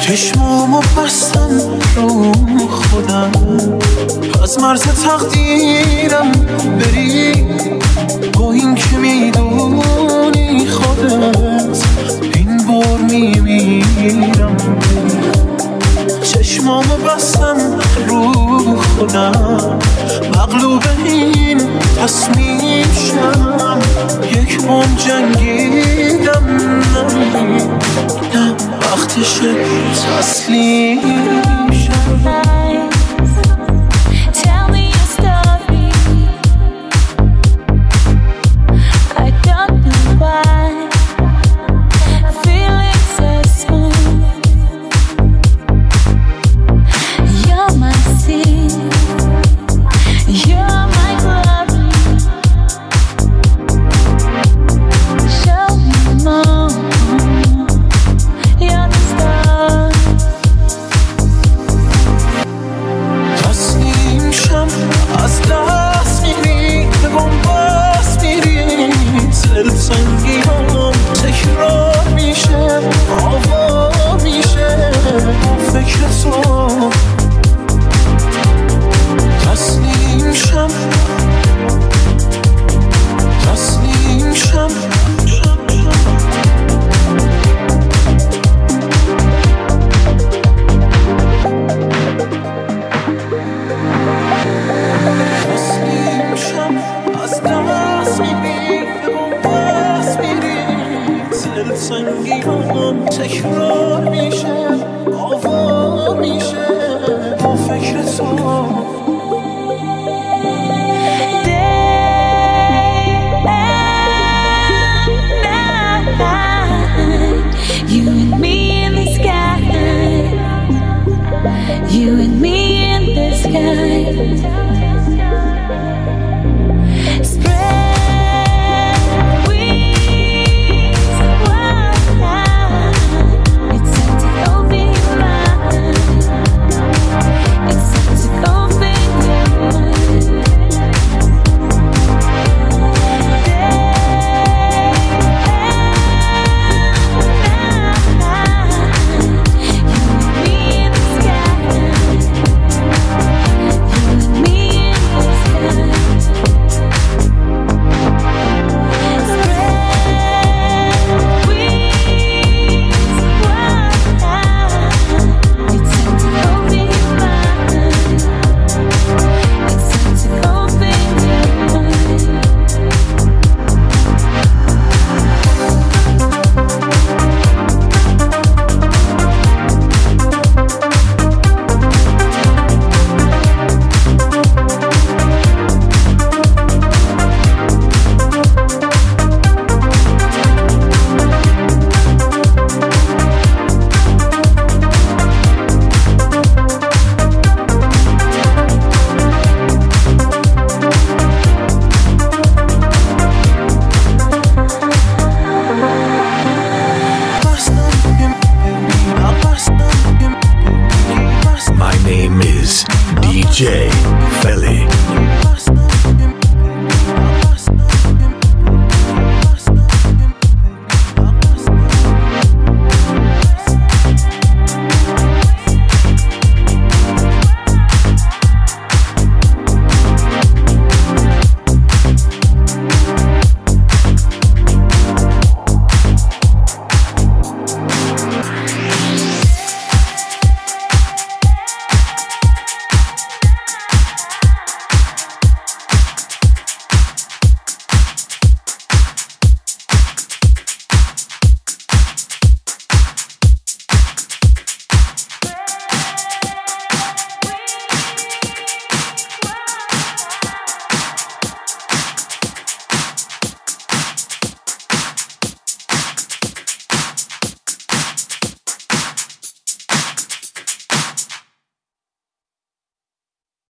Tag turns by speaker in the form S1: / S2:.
S1: چشمامو بستم رو خودم، از مرز تقدیرم بری، با این که میدونی خودت این بار میمیرم. چشمامو بستم رو خودم، مغلوب این تصمیم شم، یک عمر جنگیدم، نه وقتشه تسلیم شم. تکرار میشه، آوا میشه با فکر تو.
S2: You and me in the sky, you and me in the sky.
S3: My name is DJ